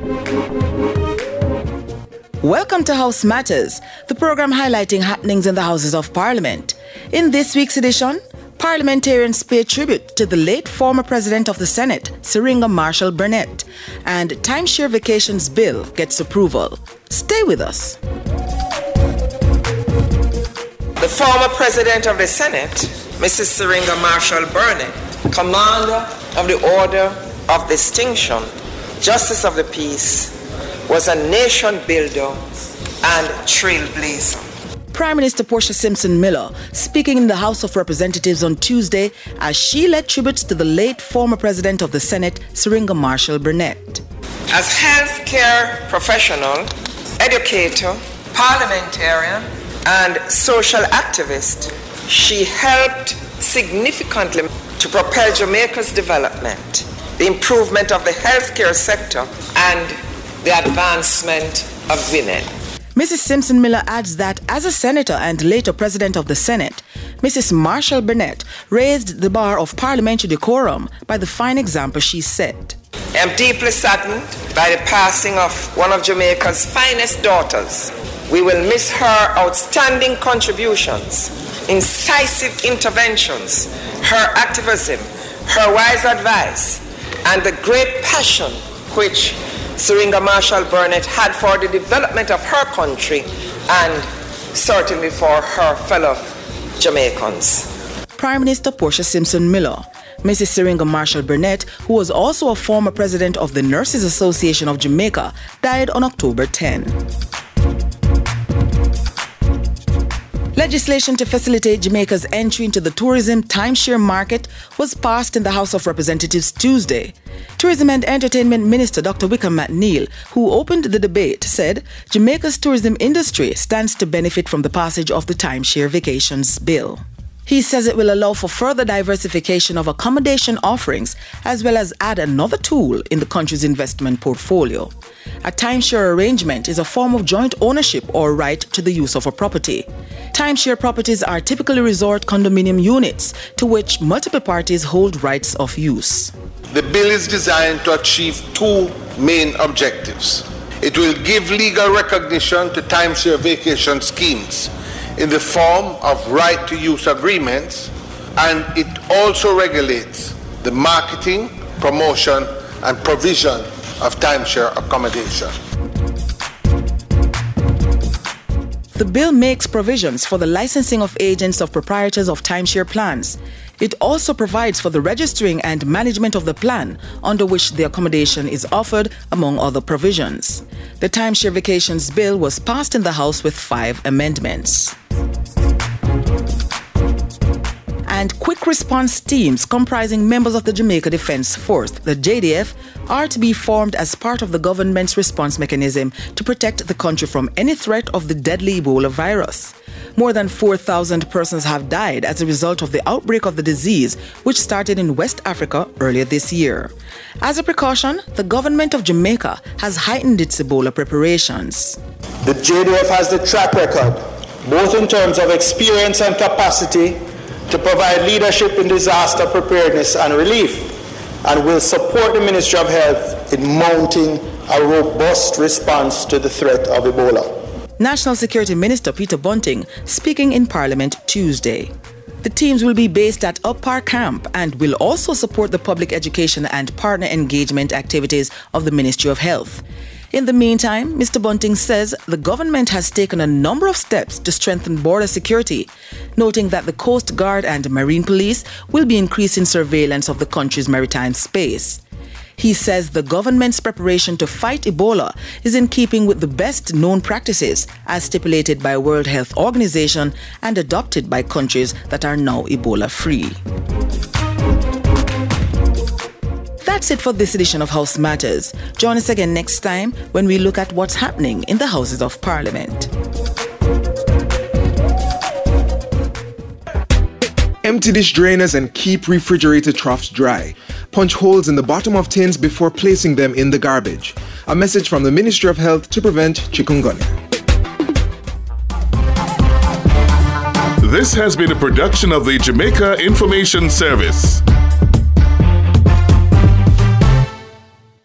Welcome to House Matters, the program highlighting happenings in the Houses of Parliament. In this week's edition, parliamentarians pay tribute to the late former President of the Senate, Syringa Marshall Burnett, and timeshare vacations bill gets approval. Stay with us. The former President of the Senate, Mrs. Syringa Marshall Burnett, Commander of the Order of Distinction, Justice of the Peace, was a nation builder and trailblazer. Prime Minister Portia Simpson Miller speaking in the House of Representatives on Tuesday as she led tributes to the late former President of the Senate, Syringa Marshall Burnett. As healthcare professional, educator, parliamentarian, and social activist, she helped significantly to propel Jamaica's development, the improvement of the healthcare sector, and the advancement of women. Mrs. Simpson Miller adds that as a senator and later president of the Senate, Mrs. Marshall Burnett raised the bar of parliamentary decorum by the fine example she set. I am deeply saddened by the passing of one of Jamaica's finest daughters. We will miss her outstanding contributions, incisive interventions, her activism, her wise advice, and the great passion which Syringa Marshall Burnett had for the development of her country and certainly for her fellow Jamaicans. Prime Minister Portia Simpson Miller. Mrs. Syringa Marshall Burnett, who was also a former president of the Nurses Association of Jamaica, died on October 10. Legislation to facilitate Jamaica's entry into the tourism timeshare market was passed in the House of Representatives Tuesday. Tourism and Entertainment Minister Dr. Wickham McNeil, who opened the debate, said Jamaica's tourism industry stands to benefit from the passage of the timeshare vacations bill. He says it will allow for further diversification of accommodation offerings as well as add another tool in the country's investment portfolio. A timeshare arrangement is a form of joint ownership or right to the use of a property. Timeshare properties are typically resort condominium units to which multiple parties hold rights of use. The bill is designed to achieve two main objectives. It will give legal recognition to timeshare vacation schemes in the form of right-to-use agreements, and it also regulates the marketing, promotion, and provision of timeshare accommodation. The bill makes provisions for the licensing of agents of proprietors of timeshare plans. It also provides for the registering and management of the plan under which the accommodation is offered, among other provisions. The Timeshare Vacations Bill was passed in the House with 5 amendments. And quick response teams comprising members of the Jamaica Defence Force, the JDF, are to be formed as part of the government's response mechanism to protect the country from any threat of the deadly Ebola virus. More than 4,000 persons have died as a result of the outbreak of the disease, which started in West Africa earlier this year. As a precaution, the government of Jamaica has heightened its Ebola preparations. The JDF has the track record, both in terms of experience and capacity, to provide leadership in disaster preparedness and relief, and will support the Ministry of Health in mounting a robust response to the threat of Ebola. National Security Minister Peter Bunting speaking in Parliament Tuesday. The teams will be based at Up Park Camp and will also support the public education and partner engagement activities of the Ministry of Health. In the meantime, Mr. Bunting says the government has taken a number of steps to strengthen border security, noting that the Coast Guard and Marine Police will be increasing surveillance of the country's maritime space. He says the government's preparation to fight Ebola is in keeping with the best known practices as stipulated by World Health Organization and adopted by countries that are now Ebola-free. That's it for this edition of House Matters. Join us again next time when we look at what's happening in the Houses of Parliament. Empty dish drainers and keep refrigerator troughs dry. Punch holes in the bottom of tins before placing them in the garbage. A message from the Ministry of Health to prevent chikungunya. This has been a production of the Jamaica Information Service.